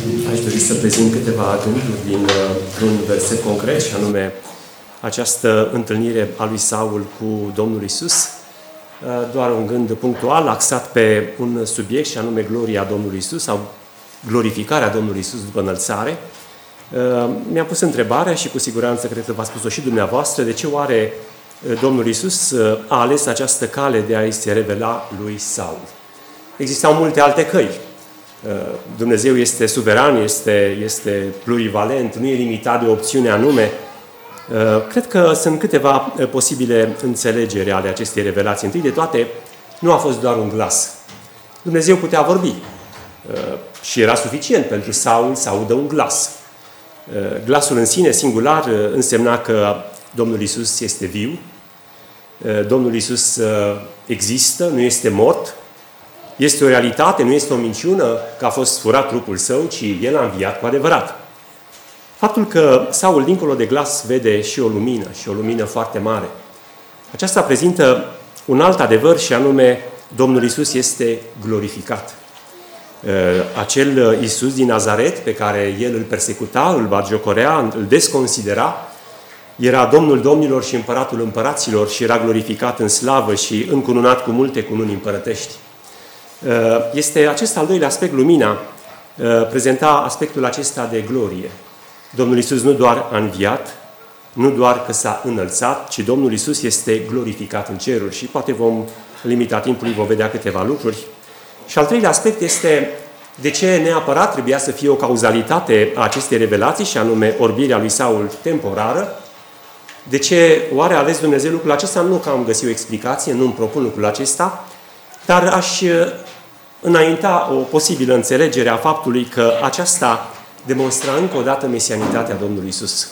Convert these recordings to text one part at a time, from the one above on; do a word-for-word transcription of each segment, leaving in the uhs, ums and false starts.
Aș dori să prezint câteva gânduri dintr-un verset concret, și anume această întâlnire a lui Saul cu Domnul Iisus. Doar un gând punctual, axat pe un subiect, și anume gloria Domnului Iisus sau glorificarea Domnului Iisus după înălțare. Mi-am pus întrebarea, și cu siguranță cred că v-ați spus-o și dumneavoastră, de ce oare Domnul Iisus a ales această cale de a-i se revela lui Saul? Existau multe alte căi. Dumnezeu este suveran, este, este plurivalent, nu e limitat de o opțiune anume. Cred că sunt câteva posibile înțelegeri ale acestei revelații. Întâi de toate, nu a fost doar un glas. Dumnezeu putea vorbi și era suficient pentru Saul să audă un glas. Glasul în sine, singular, însemna că Domnul Iisus este viu, Domnul Iisus există, nu este mort, este o realitate, nu este o minciună că a fost furat trupul său, ci El a înviat cu adevărat. Faptul că Saul, dincolo de glas, vede și o lumină, și o lumină foarte mare, aceasta prezintă un alt adevăr, și anume Domnul Iisus este glorificat. Acel Iisus din Nazaret, pe care El îl persecuta, îl batjocorea, îl desconsidera, era Domnul domnilor și Împăratul împăraților și era glorificat în slavă și încununat cu multe cununi împărătești. Este acest al doilea aspect, lumina, prezenta aspectul acesta de glorie. Domnul Iisus nu doar a înviat, nu doar că s-a înălțat, ci Domnul Iisus este glorificat în ceruri, și poate vom limita timpul, vom vedea câteva lucruri. Și al treilea aspect este de ce neapărat trebuia să fie o cauzalitate a acestei revelații, și anume orbirea lui Saul temporară. De ce oare a ales Dumnezeu lucrul acesta? Nu că am găsit o explicație, nu îmi propun lucrul acesta, dar aș înainta o posibilă înțelegere a faptului că aceasta demonstra încă o dată mesianitatea Domnului Iisus.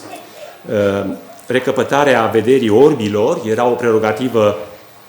Recăpătarea vederii orbilor era o prerogativă,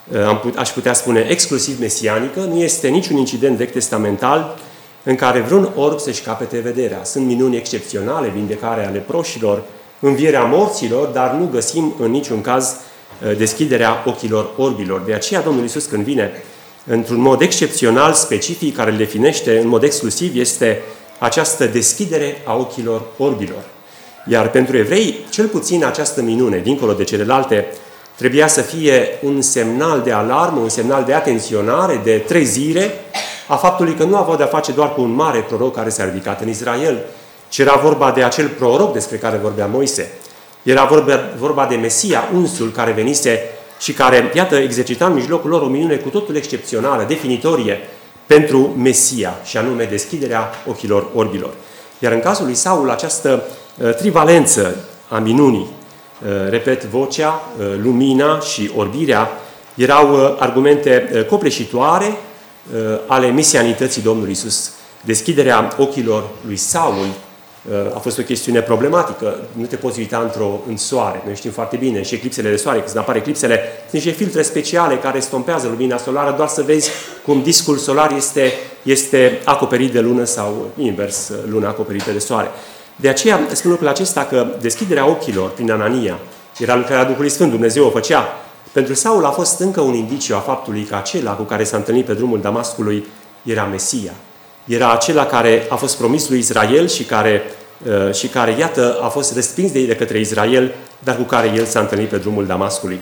aș putea spune, exclusiv mesianică. Nu este niciun incident vechi testamental în care vreun orb să-și capete vederea. Sunt minuni excepționale, vindecarea leproșilor, învierea morților, dar nu găsim în niciun caz deschiderea ochilor orbilor. De aceea Domnul Iisus, când vine într-un mod excepțional, specific, care îl definește în mod exclusiv, este această deschidere a ochilor orbilor. Iar pentru evrei, cel puțin această minune, dincolo de celelalte, trebuia să fie un semnal de alarmă, un semnal de atenționare, de trezire a faptului că nu aveau de-a face doar cu un mare proroc care s-a ridicat în Israel, ci era vorba de acel proroc despre care vorbea Moise. Era vorba, vorba de Mesia, unsul care venise și care, iată, exercita în mijlocul lor o minune cu totul excepțională, definitorie pentru Mesia, și anume deschiderea ochilor orbilor. Iar în cazul lui Saul, această uh, trivalență a minunii, uh, repet, vocea, uh, lumina și orbirea, erau uh, argumente uh, copleșitoare uh, ale mesianității Domnului Iisus. Deschiderea ochilor lui Saul a fost o chestiune problematică. Nu te poți uita într-o, în soare. Noi știm foarte bine, și eclipsele de soare, când apar eclipsele, sunt niște filtre speciale care stompează lumina solară, doar să vezi cum discul solar este, este acoperit de lună sau invers, luna acoperită de soare. De aceea spun lucrul acesta, că deschiderea ochilor prin Anania era lucrarea Duhului Sfânt, Dumnezeu o făcea. Pentru Saul a fost încă un indiciu a faptului că acela cu care s-a întâlnit pe drumul Damascului era Mesia. Era acela care a fost promis lui Israel și care, uh, și care, iată, a fost respins de ei de către Israel, dar cu care el s-a întâlnit pe drumul Damascului.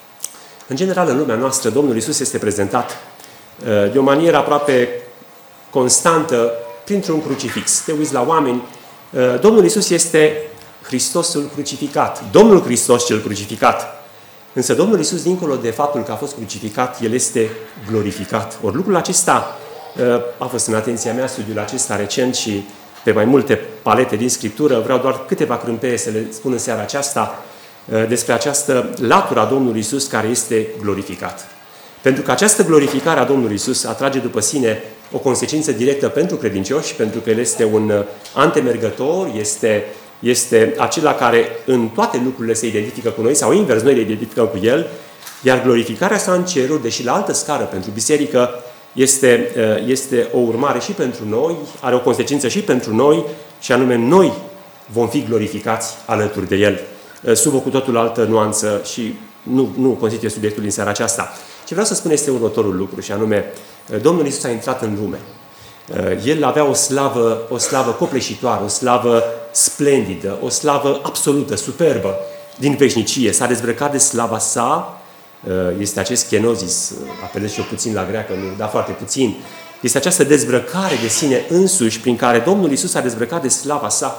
În general, în lumea noastră, Domnul Iisus este prezentat uh, de o manieră aproape constantă printr-un crucifix. Te uiți la oameni, uh, Domnul Iisus este Hristosul crucificat, Domnul Hristos cel crucificat. Însă Domnul Iisus, dincolo de faptul că a fost crucificat, El este glorificat. Ori lucrul acesta a fost în atenția mea studiul acesta recent și pe mai multe palete din Scriptură. Vreau doar câteva crâmpeie să le spun în seara aceasta despre această latură a Domnului Iisus care este glorificat. Pentru că această glorificare a Domnului Iisus atrage după sine o consecință directă pentru credincioși, pentru că El este un antemergător, este, este acela care în toate lucrurile se identifică cu noi, sau invers, noi le identificăm cu El, iar glorificarea sa în ceruri, deși la altă scară pentru biserică, Este, este o urmare și pentru noi, are o consecință și pentru noi, și anume noi vom fi glorificați alături de El, sub o cu totul altă nuanță, și nu, nu constituie subiectul din seara aceasta. Ce vreau să spun este următorul lucru, și anume, Domnul Iisus a intrat în lume. El avea o slavă, o slavă copleșitoare, o slavă splendidă, o slavă absolută, superbă, din veșnicie. S-a dezbrăcat de slava sa, este acest kenozis, apelez și eu puțin la greacă, nu, dar foarte puțin. Este această dezbrăcare de sine însuși prin care Domnul Iisus a dezbrăcat de slava sa.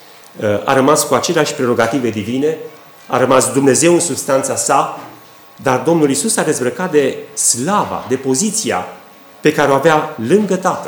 A rămas cu aceleași prerogative divine, a rămas Dumnezeu în substanța sa, dar Domnul Iisus a dezbrăcat de slava, de poziția pe care o avea lângă Tatăl.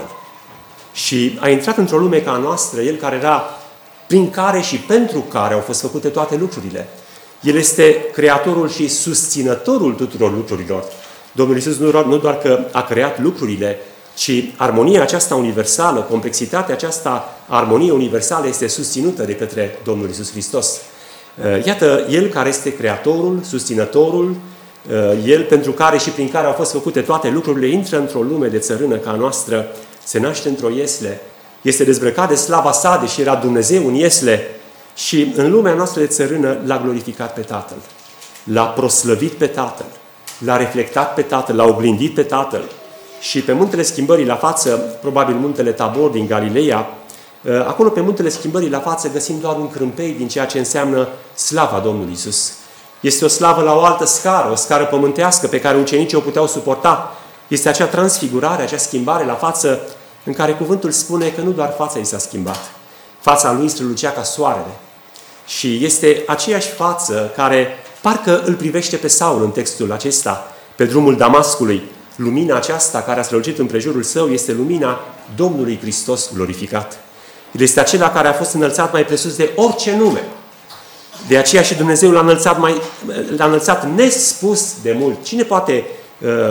Și a intrat într-o lume ca a noastră, El care era prin care și pentru care au fost făcute toate lucrurile. El este creatorul și susținătorul tuturor lucrurilor. Domnul Iisus nu doar că a creat lucrurile, ci armonia aceasta universală, complexitatea aceasta, armonie universală este susținută de către Domnul Iisus Hristos. Iată, El care este creatorul, susținătorul, El pentru care și prin care au fost făcute toate lucrurile, intră într-o lume de țărână ca a noastră, se naște într-o iesle, este dezbrăcat de slava sa, deși era Dumnezeu în iesle, și în lumea noastră de țărână l-a glorificat pe Tatăl, l-a proslăvit pe Tatăl, l-a reflectat pe Tatăl, l-a oglindit pe Tatăl. Și pe muntele schimbării la față, probabil muntele Tabor din Galileea, acolo pe muntele schimbării la față găsim doar un crâmpei din ceea ce înseamnă slava Domnului Iisus. Este o slavă la o altă scară, o scară pământească pe care ucenicii o puteau suporta. Este acea transfigurare, acea schimbare la față în care cuvântul spune că nu doar fața i s-a schimbat. Fața lui strălucea ca soarele. Și este aceeași față care parcă îl privește pe Saul în textul acesta, pe drumul Damascului. Lumina aceasta care a strălucit împrejurul său este lumina Domnului Hristos glorificat. El este acela care a fost înălțat mai presus de orice nume. De aceea și Dumnezeu l-a înălțat, mai, l-a înălțat nespus de mult. Cine poate uh, uh,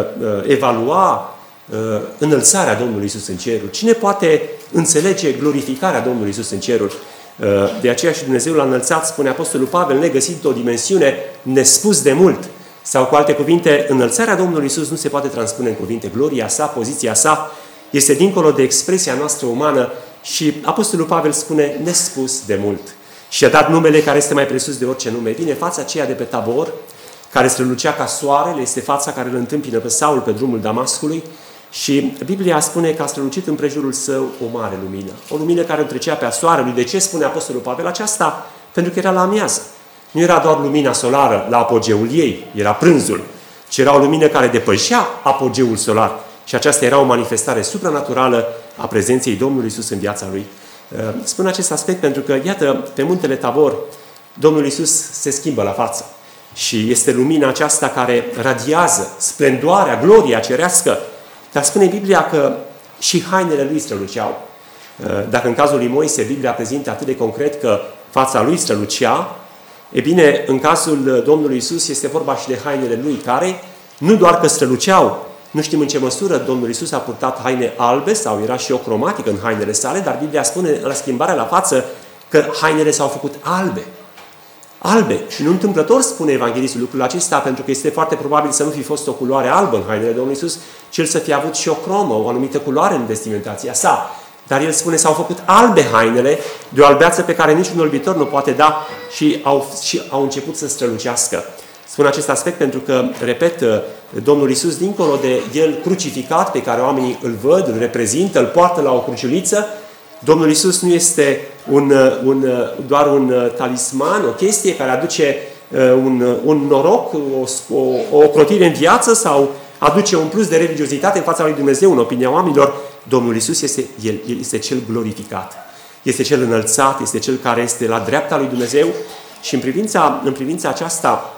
evalua uh, înălțarea Domnului Iisus în ceruri? Cine poate înțelege glorificarea Domnului Iisus în ceruri? Uh, de aceea și Dumnezeu l-a înălțat, spune Apostolul Pavel, negăsit o dimensiune nespus de mult. Sau cu alte cuvinte, înălțarea Domnului Iisus nu se poate transpune în cuvinte. Gloria sa, poziția sa, este dincolo de expresia noastră umană și Apostolul Pavel spune nespus de mult. Și a dat numele care este mai presus de orice nume. Bine, fața aceea de pe Tabor, care strălucea ca soarele, este fața care îl întâmpină pe Saul pe drumul Damascului și Biblia spune că a strălucit împrejurul său o mare lumină. O lumină care îl trecea pe a soarelui. De ce spune Apostolul Pavel aceasta? Pentru că era la amiază. Nu era doar lumina solară la apogeul ei, era prânzul, ci era o lumină care depășea apogeul solar. Și aceasta era o manifestare supranaturală a prezenței Domnului Iisus în viața lui. Spun acest aspect pentru că, iată, pe muntele Tabor, Domnul Iisus se schimbă la față. Și este lumina aceasta care radiază splendoarea, gloria cerească. Dar spune Biblia că și hainele lui străluceau. Dacă în cazul lui Moise, Biblia prezintă atât de concret că fața lui strălucea, e bine, în cazul Domnului Iisus este vorba și de hainele lui, care nu doar că străluceau, nu știm în ce măsură Domnul Iisus a purtat haine albe sau era și o cromatică în hainele sale, dar Biblia spune la schimbarea la față că hainele s-au făcut albe. Albe. Și nu întâmplător spune evanghelistul lucrul acesta, pentru că este foarte probabil să nu fi fost o culoare albă în hainele Domnului Iisus, ci el să fie avut și o cromă, o anumită culoare în vestimentația sa. Dar el spune, s-au făcut albe hainele, de o albeață pe care niciun orbitor nu poate da și au, și au început să strălucească. Spun acest aspect pentru că, repet, Domnul Iisus, dincolo de El crucificat, pe care oamenii îl văd, îl reprezintă, îl poartă la o cruciuliță, Domnul Iisus nu este un, un, doar un talisman, o chestie care aduce un, un noroc, o, o, o ocrotire în viață sau aduce un plus de religiozitate în fața lui Dumnezeu, în opinia oamenilor. Domnul Iisus este, El, El este Cel glorificat, este Cel înălțat, este Cel care este la dreapta lui Dumnezeu și în privința, în privința aceasta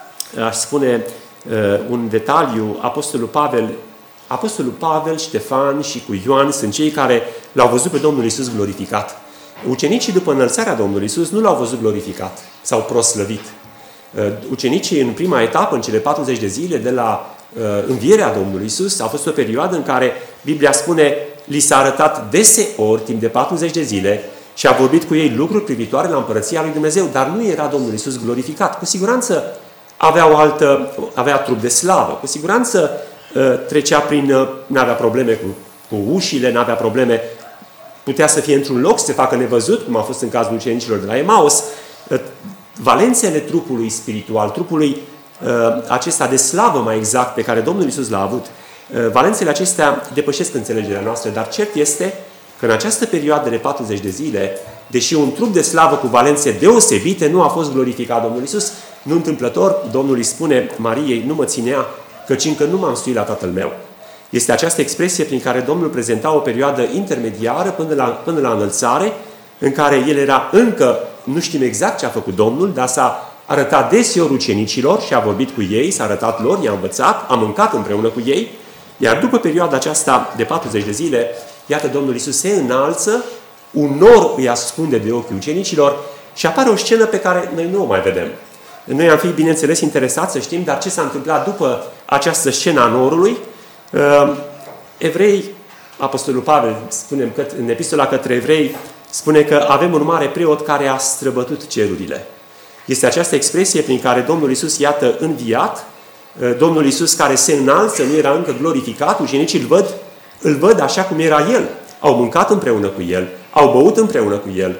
aș spune uh, un detaliu, Apostolul Pavel, Apostolul Pavel, Ștefan și cu Ioan sunt cei care l-au văzut pe Domnul Iisus glorificat. Ucenicii după înălțarea Domnului Iisus nu l-au văzut glorificat sau proslăvit. Uh, ucenicii în prima etapă, în cele patruzeci de zile de la uh, învierea Domnului Iisus, a fost o perioadă în care Biblia spune, li s-a arătat deseori timp de patruzeci de zile și a vorbit cu ei lucruri privitoare la împărăția lui Dumnezeu, dar nu era Domnul Iisus glorificat. Cu siguranță avea o altă, avea trup de slavă. Cu siguranță trecea prin, n-avea probleme cu, cu ușile, n-avea probleme, putea să fie într-un loc, să se facă nevăzut, cum a fost în cazul ucenicilor de la Emaus. Valențele trupului spiritual, trupului acesta de slavă mai exact, pe care Domnul Iisus l-a avut, Valențele acestea depășesc înțelegerea noastră, dar cert este că în această perioadă de patruzeci de zile, deși un trup de slavă cu valențe deosebite, nu a fost glorificat Domnul Iisus. Nu întâmplător, Domnul îi spune Mariei, nu mă ținea, căci încă nu m-am suit la Tatăl meu. Este această expresie prin care Domnul prezenta o perioadă intermediară până la, până la înălțare, în care El era încă, nu știm exact ce a făcut Domnul, dar s-a arătat deseori ucenicilor și a vorbit cu ei, s-a arătat lor, i-a învățat, a mâncat împreună cu ei, iar după perioada aceasta de patruzeci de zile, iată, Domnul Iisus se înalță, un nor îi ascunde de ochii ucenicilor și apare o scenă pe care noi nu o mai vedem. Noi am fi, bineînțeles, interesați să știm, dar ce s-a întâmplat după această scenă a norului? Evrei, Apostolul Pavel, spunem că în epistola către evrei, spune că avem un mare preot care a străbătut cerurile. Este această expresie prin care Domnul Iisus, iată, înviat, Domnul Iisus care se înalță, nu era încă glorificat, ucenicii îl văd, îl văd așa cum era El. Au mâncat împreună cu El, au băut împreună cu El.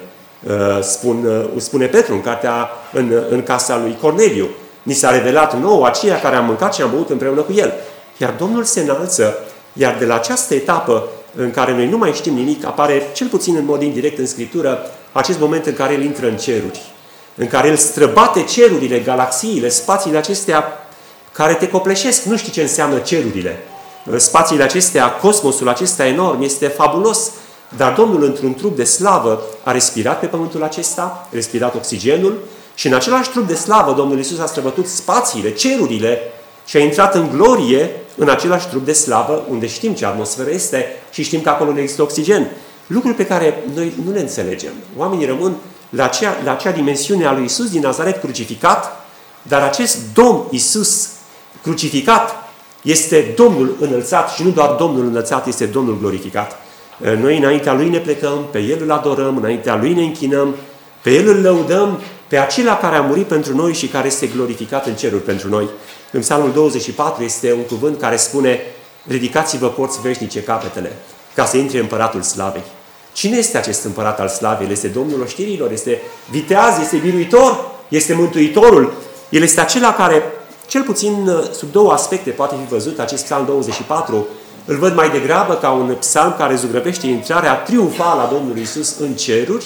Spun, spune Petru în cartea, în, în casa lui Corneliu. Ni s-a revelat nouă aceia care am mâncat și am băut împreună cu El. Iar Domnul se înalță, iar de la această etapă în care noi nu mai știm nimic, apare, cel puțin în mod indirect în Scriptură, acest moment în care El intră în ceruri. În care El străbate cerurile, galaxiile, spațiile acestea care te copleșesc. Nu știi ce înseamnă cerurile. Spațiile acestea, cosmosul acesta enorm, este fabulos. Dar Domnul, într-un trup de slavă, a respirat pe pământul acesta, a respirat oxigenul și în același trup de slavă Domnul Iisus a străbătut spațiile, cerurile și a intrat în glorie în același trup de slavă, unde știm ce atmosferă este și știm că acolo nu există oxigen. Lucruri pe care noi nu le înțelegem. Oamenii rămân la acea, la acea dimensiune a lui Iisus din Nazaret crucificat, dar acest Domn Iisus crucificat este Domnul înălțat și nu doar Domnul înălțat, este Domnul glorificat. Noi înaintea Lui ne plecăm, pe El îl adorăm, înaintea Lui ne închinăm, pe El îl lăudăm, pe acela care a murit pentru noi și care este glorificat în ceruri pentru noi. În Psalmul douăzeci și patru este un cuvânt care spune: ridicați-vă porți veșnice capetele, ca să intre Împăratul Slavei. Cine este acest Împărat al Slavei? El este Domnul oștirilor, este viteaz, este biruitor, este Mântuitorul. El este acela care, cel puțin sub două aspecte, poate fi văzut acest Psalm douăzeci și patru. Îl văd mai degrabă ca un psalm care zugrăvește intrarea triumfală a Domnului Iisus în ceruri,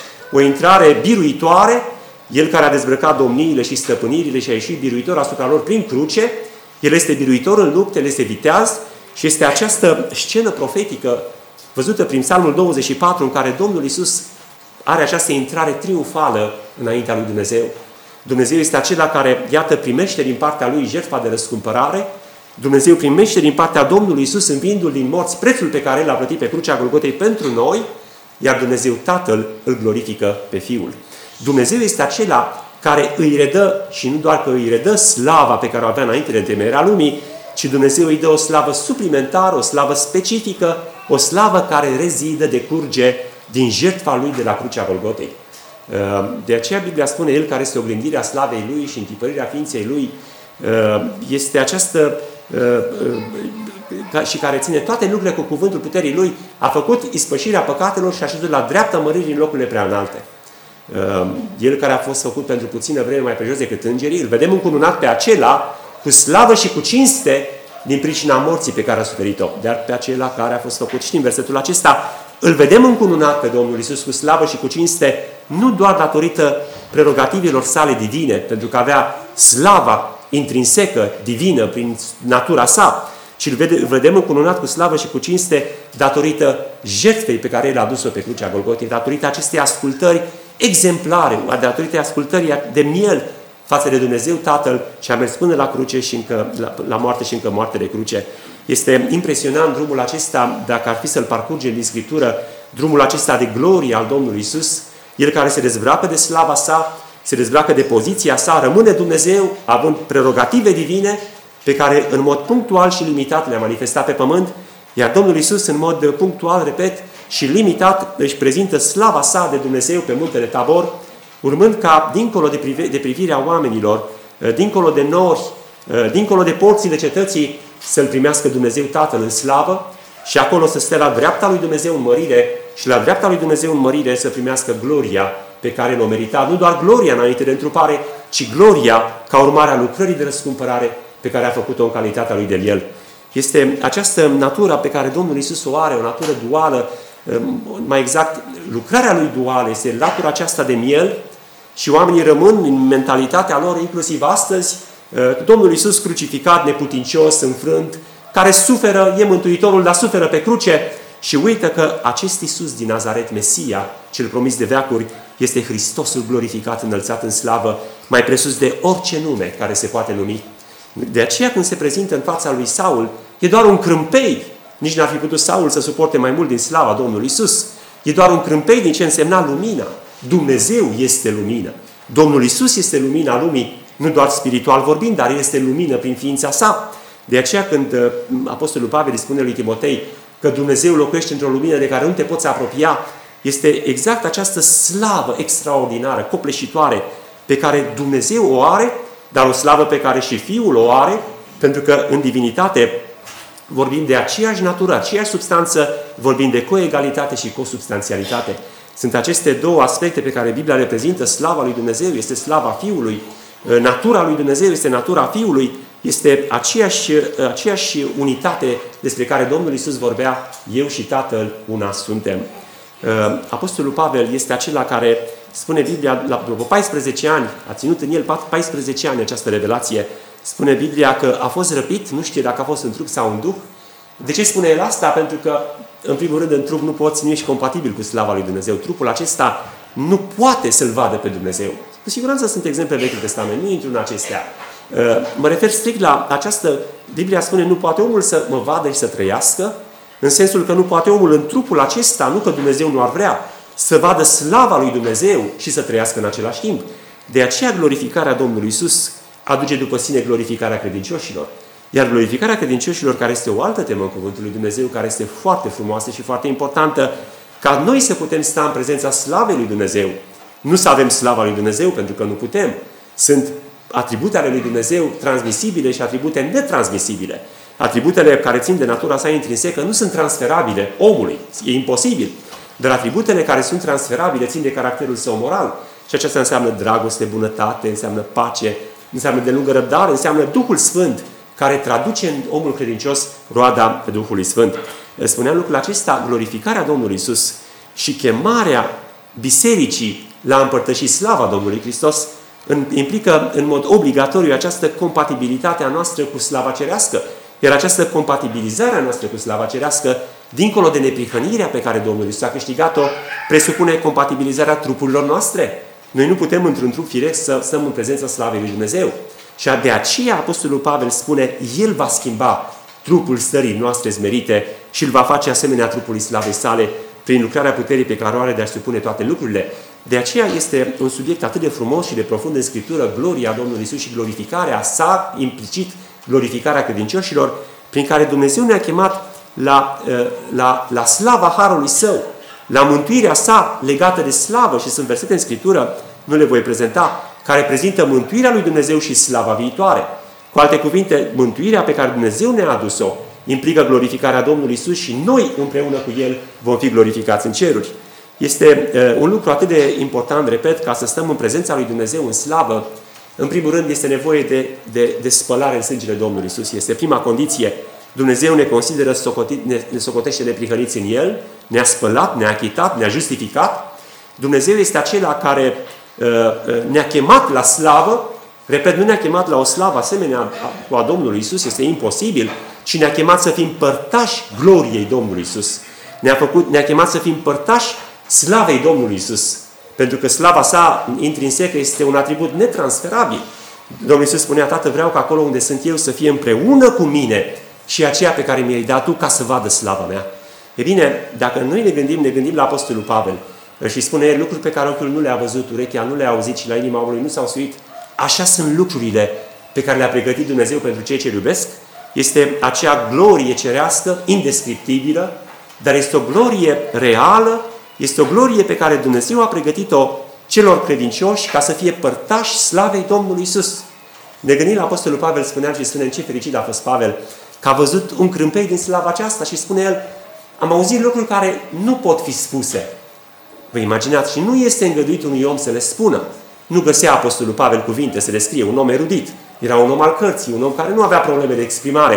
o intrare biruitoare, El care a dezbrăcat domniile și stăpânirile și a ieșit biruitor asupra lor prin cruce. El este biruitor în lupte, El este viteaz și este această scenă profetică văzută prin Psalmul douăzeci și patru în care Domnul Iisus are această intrare triumfală înaintea lui Dumnezeu. Dumnezeu este acela care, iată, primește din partea Lui jertfa de răscumpărare. Dumnezeu primește din partea Domnului Iisus, înviindu-L din morți, prețul pe care El l-a plătit pe crucea Golgotei pentru noi, iar Dumnezeu Tatăl îl glorifică pe Fiul. Dumnezeu este acela care îi redă, și nu doar că îi redă slava pe care o avea înainte de întemeierea lumii, ci Dumnezeu îi dă o slavă suplimentară, o slavă specifică, o slavă care rezidă, decurge din jertfa Lui de la crucea Golgotei. De aceea Biblia spune: El care este oglindirea slavei Lui și întipărirea ființei Lui, este această și care ține toate lucrurile cu cuvântul puterii Lui, a făcut ispășirea păcatelor și a șezut la dreapta măririi în locurile prea înalte. El care a fost făcut pentru puțină vreme mai prejos decât îngerii, îl vedem încununat pe acela cu slavă și cu cinste din pricina morții pe care a suferit-o. Dar pe acela care a fost făcut, știm versetul acesta, îl vedem încununat pe Domnul Iisus cu slavă și cu cinste, nu doar datorită prerogativelor sale divine, pentru că avea slava intrinsecă, divină, prin natura sa, ci îl vedem încununat cu slavă și cu cinste datorită jertfei pe care El a adus-o pe crucea Golgotei, datorită acestei ascultări exemplare, datorită ascultării de miel față de Dumnezeu Tatăl și a mers până la cruce și încă la, la moarte și încă moarte de cruce. Este impresionant drumul acesta, dacă ar fi să-l parcurgem din Scriptură, drumul acesta de glorie al Domnului Iisus, El care se dezbracă de slava sa, se dezbracă de poziția sa, rămâne Dumnezeu, având prerogative divine, pe care în mod punctual și limitat le-a manifestat pe pământ, iar Domnul Iisus în mod punctual, repet, și limitat își prezintă slava sa de Dumnezeu pe muntele Tabor, urmând ca, dincolo de, privi, de privirea oamenilor, dincolo de nori, dincolo de porțile cetății, să-L primească Dumnezeu Tatăl în slavă și acolo să stea la dreapta lui Dumnezeu în mărire și la dreapta lui Dumnezeu în mărire să primească gloria pe care l-o merita. Nu doar gloria înainte de întrupare, ci gloria ca urmare a lucrării de răscumpărare pe care a făcut-o în calitatea lui de El. Este această natură pe care Domnul Iisus o are, o natură duală, mai exact, lucrarea lui duală, este latura aceasta de miel și oamenii rămân în mentalitatea lor, inclusiv astăzi, Domnul Iisus crucificat, neputincios, înfrânt, care suferă, e Mântuitorul, dar suferă pe cruce și uită că acest Iisus din Nazaret, Mesia, cel promis de veacuri, este Hristosul glorificat, înălțat în slavă, mai presus de orice nume care se poate numi. De aceea când se prezintă în fața lui Saul, e doar un crâmpei. Nici n-ar fi putut Saul să suporte mai mult din slava Domnului Iisus. E doar un crâmpei din ce însemna lumina. Dumnezeu este lumină. Domnul Iisus este lumina lumii, nu doar spiritual vorbind, dar este lumină prin ființa sa. De aceea când Apostolul Pavel îi spune lui Timotei că Dumnezeu locuiește într-o lumină de care nu te poți apropia, este exact această slavă extraordinară, copleșitoare, pe care Dumnezeu o are, dar o slavă pe care și Fiul o are, pentru că în divinitate vorbim de aceeași natură, aceeași substanță, vorbim de coegalitate și consubstanțialitate. Sunt aceste două aspecte pe care Biblia le prezintă. Slava lui Dumnezeu este slava Fiului, natura lui Dumnezeu este natura Fiului, este aceeași, aceeași unitate despre care Domnul Iisus vorbea, eu și Tatăl una suntem. Apostolul Pavel este acela care spune Biblia, la paisprezece ani, a ținut în el paisprezece ani această revelație, spune Biblia că a fost răpit, nu știe dacă a fost în trup sau în duh. De ce spune el asta? Pentru că, în primul rând, în trup nu poți, nu ești compatibil cu slava lui Dumnezeu. Trupul acesta nu poate să-L vadă pe Dumnezeu. Cu siguranță sunt exemple Vechiul Testament, nu intru în acestea. Mă refer strict la această, Biblia spune, nu poate omul să mă vadă și să trăiască, în sensul că nu poate omul în trupul acesta, nu că Dumnezeu nu ar vrea, să vadă slava lui Dumnezeu și să trăiască în același timp. De aceea glorificarea Domnului Iisus aduce după sine glorificarea credincioșilor. Iar glorificarea credincioșilor, care este o altă temă în Cuvântul lui Dumnezeu, care este foarte frumoasă și foarte importantă, ca noi să putem sta în prezența slavei lui Dumnezeu. Nu să avem slava lui Dumnezeu, pentru că nu putem. Sunt atribute ale lui Dumnezeu transmisibile și atribute netransmisibile. Atributele care țin de natura sa intrinsecă nu sunt transferabile omului. E imposibil. Dar atributele care sunt transferabile țin de caracterul său moral. Și aceasta înseamnă dragoste, bunătate, înseamnă pace, înseamnă de lungă răbdare, înseamnă Duhul Sfânt, care traduce în omul credincios roada Duhului Sfânt. Spuneam lucrul acesta, glorificarea Domnului Iisus și chemarea bisericii la a împărtăși slava Domnului Hristos implică în mod obligatoriu această compatibilitate a noastră cu slava cerească. Iar această compatibilizare a noastră cu slava cerească, dincolo de neprihănirea pe care Domnul Iisus a câștigat-o, presupune compatibilizarea trupurilor noastre. Noi nu putem într-un trup firesc să stăm în prezența slavei lui Dumnezeu. Și de aceea Apostolul Pavel spune, El va schimba trupul stării noastre smerite și îl va face asemenea trupului slavei sale prin lucrarea puterii pe care o are de a-și supune toate lucrurile. De aceea este un subiect atât de frumos și de profund în Scriptură, gloria Domnului Iisus și glorificarea sa, implicit glorificarea credincioșilor, prin care Dumnezeu ne-a chemat la, la, la slava Harului Său, la mântuirea sa legată de slavă, și sunt versete în Scriptură, nu le voi prezenta, care prezintă mântuirea lui Dumnezeu și slava viitoare. Cu alte cuvinte, mântuirea pe care Dumnezeu ne-a adus-o implică glorificarea Domnului Iisus și noi împreună cu El vom fi glorificați în ceruri. Este uh, un lucru atât de important, repet, ca să stăm în prezența lui Dumnezeu în slavă. În primul rând este nevoie de, de, de spălare în sângele Domnului Iisus. Este prima condiție. Dumnezeu ne consideră socotit, ne, ne socotește neprihăniți în El, ne-a spălat, ne-a achitat, ne-a justificat. Dumnezeu este acela care uh, ne-a chemat la slavă. Repet, nu ne-a chemat la o slavă asemenea cu a Domnului Iisus, este imposibil, ci ne-a chemat să fim părtași gloriei Domnului Iisus. Ne-a, făcut, ne-a chemat să fim părtași slavei Domnului Iisus. Pentru că slava sa intrinsecă este un atribut netransferabil. Domnul Iisus spunea, Tată, vreau ca acolo unde sunt eu să fie împreună cu mine și aceea pe care mi-ai dat tu ca să vadă slava mea. E bine, dacă noi ne gândim, ne gândim la Apostolul Pavel și spune el lucruri pe care ochiul nu le-a văzut, urechea nu le-a auzit și la inima omului nu s-au suit. Așa sunt lucrurile pe care le-a pregătit Dumnezeu pentru cei ce iubesc. Este acea glorie cerească, indescriptibilă, dar este o glorie reală, este o glorie pe care Dumnezeu a pregătit-o celor credincioși ca să fie părtași slavei Domnului Iisus. Ne gândim la Apostolul Pavel, spunea și spune ce fericit a fost Pavel, că a văzut un crâmpei din slava aceasta și spune el, am auzit lucruri care nu pot fi spuse. Vă imaginați, și nu este îngăduit unui om să le spună. Nu găsea Apostolul Pavel cuvinte să le scrie, un om erudit. Era un om al cărții, un om care nu avea probleme de exprimare.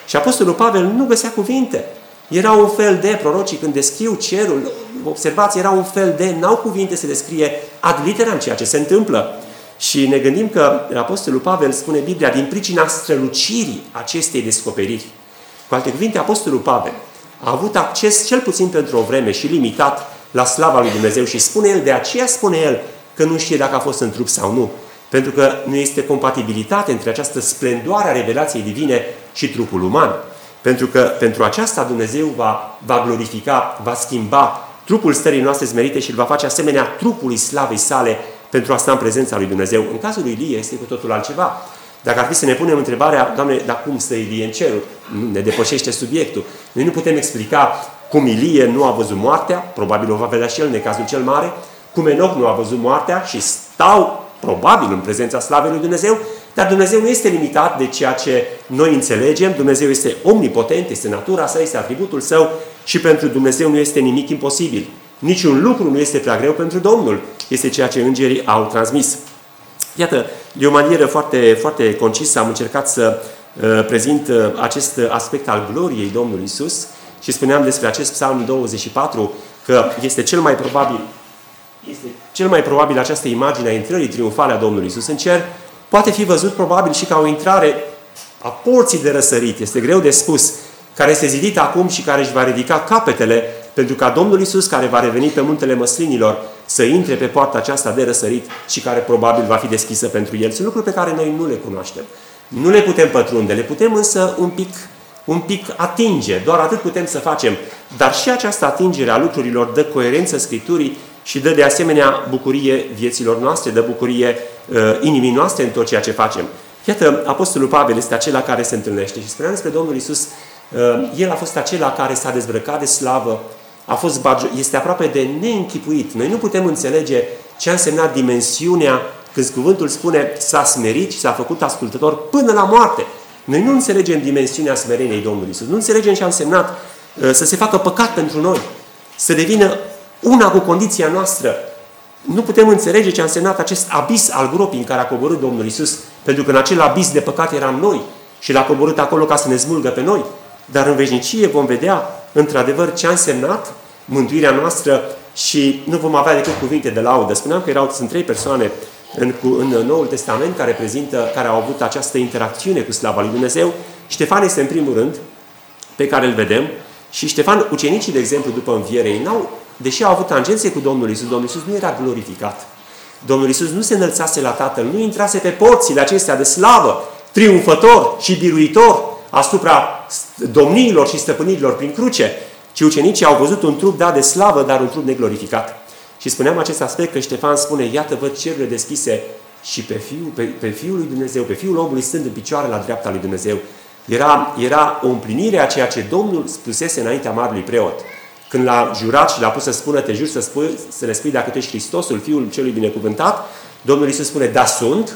Și Apostolul Pavel nu găsea cuvinte. Era un fel de, prorocii când descriu cerul, observați, era un fel de, n-au cuvinte să descrie ad literam ceea ce se întâmplă. Și ne gândim că Apostolul Pavel, spune Biblia, din pricina strălucirii acestei descoperiri. Cu alte cuvinte, Apostolul Pavel a avut acces, cel puțin pentru o vreme și limitat, la slava lui Dumnezeu și spune el, de aceea spune el că nu știe dacă a fost în trup sau nu. Pentru că nu este compatibilitate între această splendoare a revelației divine și trupul uman. Pentru că pentru aceasta Dumnezeu va, va glorifica, va schimba trupul stării noastre smerite și îl va face asemenea trupului slavei sale pentru a sta în prezența lui Dumnezeu. În cazul lui Ilie este cu totul altceva. Dacă ar fi să ne punem întrebarea, Doamne, dar cum stă Ilie în cerul? Nu, ne depășește subiectul. Noi nu putem explica cum Ilie nu a văzut moartea, probabil o va vedea și el în necazul cel mare, cum Enoch nu a văzut moartea și stau probabil în prezența slavei lui Dumnezeu, dar Dumnezeu nu este limitat de ceea ce noi înțelegem. Dumnezeu este omnipotent, este natura sa, este atributul său și pentru Dumnezeu nu este nimic imposibil. Niciun lucru nu este prea greu pentru Domnul. Este ceea ce îngerii au transmis. Iată, de o manieră foarte, foarte concisă am încercat să uh, prezint uh, acest aspect al gloriei Domnului Iisus și spuneam despre acest Psalm douăzeci și patru că este cel mai probabil Este cel mai probabil această imagine a intrării triumfale a Domnului Iisus în cer. Poate fi văzut probabil și ca o intrare a porții de răsărit. Este greu de spus. Care este zidită acum și care își va ridica capetele pentru ca Domnul Iisus, care va reveni pe muntele Măslinilor, să intre pe poarta aceasta de răsărit și care probabil va fi deschisă pentru el. Sunt lucruri pe care noi nu le cunoaștem. Nu le putem pătrunde. Le putem însă un pic, un pic atinge. Doar atât putem să facem. Dar și această atingere a lucrurilor dă coerență Scripturii și dă de asemenea bucurie vieților noastre, dă bucurie uh, inimii noastre în tot ceea ce facem. Iată, Apostolul Pavel este acela care se întâlnește și spuneam despre Domnul Iisus, uh, el a fost acela care s-a dezbrăcat de slavă, a fost este aproape de neînchipuit. Noi nu putem înțelege ce a însemnat dimensiunea când cuvântul spune s-a smerit și s-a făcut ascultător până la moarte. Noi nu înțelegem dimensiunea smereniei Domnului Iisus. Nu înțelegem ce a însemnat uh, să se facă păcat pentru noi, să devină una cu condiția noastră. Nu putem înțelege ce a însemnat acest abis al gropii în care a coborât Domnul Iisus, pentru că în acel abis de păcat eram noi și l-a coborât acolo ca să ne smulgă pe noi. Dar în veșnicie vom vedea într-adevăr ce a însemnat mântuirea noastră și nu vom avea decât cuvinte de laudă. Spuneam că erau, sunt trei persoane în, în Noul Testament care prezintă, care au avut această interacțiune cu slava lui Dumnezeu. Ștefan este în primul rând, pe care îl vedem, și Ștefan, ucenicii, de exemplu, după înviere, ei n-au, deși au avut tangențe cu Domnul Iisus, Domnul Iisus nu era glorificat. Domnul Iisus nu se înălțase la Tatăl, nu intrase pe porțile acestea de slavă, triumfător și biruitor asupra domniilor și stăpânirilor prin cruce, ci ucenicii au văzut un trup dat de slavă, dar un trup neglorificat. Și spuneam acest aspect că Ștefan spune, iată, văd cerurile deschise și pe Fiul, pe, pe Fiul lui Dumnezeu, pe Fiul omului stând în picioare la dreapta lui Dumnezeu. Era, era o împlinire a ceea ce Domnul spusese înaintea marelui preot. Când l-a jurat și l-a pus să spună, te jur să, spui, să le spui dacă tu ești Hristosul, Fiul celui binecuvântat, Domnul Iisus spune, da, sunt,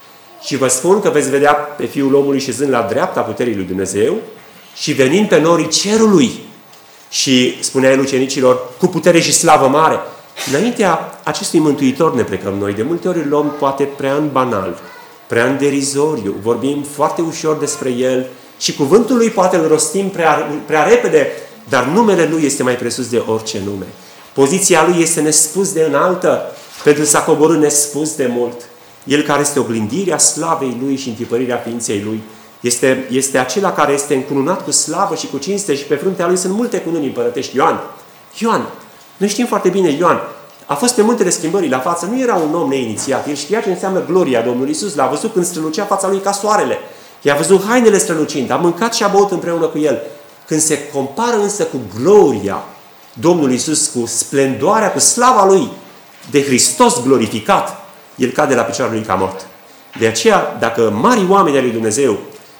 și vă spun că veți vedea pe Fiul omului șezând la dreapta puterii lui Dumnezeu și venind pe norii cerului. Și spunea el ucenicilor, cu putere și slavă mare. Înaintea acestui Mântuitor ne plecăm noi. De multe ori îl luăm poate prea în banal, prea în derizoriu, vorbim foarte ușor despre el și cuvântul lui poate îl rostim prea, prea repede, dar numele lui este mai presus de orice nume. Poziția lui este nespus de înaltă, pentru că s-a coborât nespus de mult. El care este oglindirea slavei lui și întipărirea ființei lui. Este, este acela care este încununat cu slavă și cu cinste și pe fruntea lui sunt multe cununi împărătești. Ioan. Ioan. Noi știm foarte bine, Ioan a fost pe muntele schimbării la față, nu era un om neinițiat. El știa ce înseamnă gloria Domnului Iisus. L-a văzut când strălucea fața lui ca soarele. I-a văzut hainele strălucind, a mâncat și a băut împreună cu el. Când se compară însă cu gloria Domnului Iisus, cu splendoarea, cu slava lui de Hristos glorificat, el cade la picioarele lui ca mort. De aceea, dacă mari oameni ai lui Dumnezeu,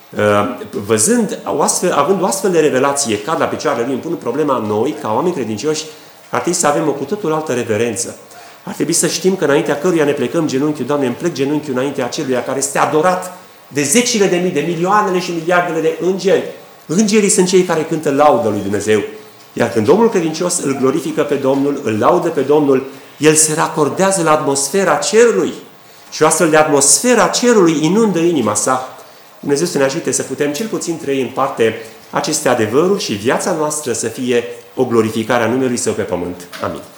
văzând o astfel, având o astfel de revelație, cad la picioarele lui, îmi pun problema noi, ca oameni credincioși, ar trebui să avem o cu totul altă reverență. Ar trebui să știm că înaintea căruia ne plecăm genunchiul, Doamne, îmi plec genunchiul înaintea aceluia care este adorat de zecile de mii, de milioanele și miliardele de îngeri. Îngerii sunt cei care cântă laudă lui Dumnezeu. Iar când omul credincios îl glorifică pe Domnul, îl laudă pe Domnul, el se racordează la atmosfera cerului. Și o astfel de atmosfera cerului inundă inima sa. Dumnezeu să ne ajute să putem cel puțin trăi în parte aceste adevăruri și viața noastră să fie o glorificare a numelui Său pe pământ. Amin.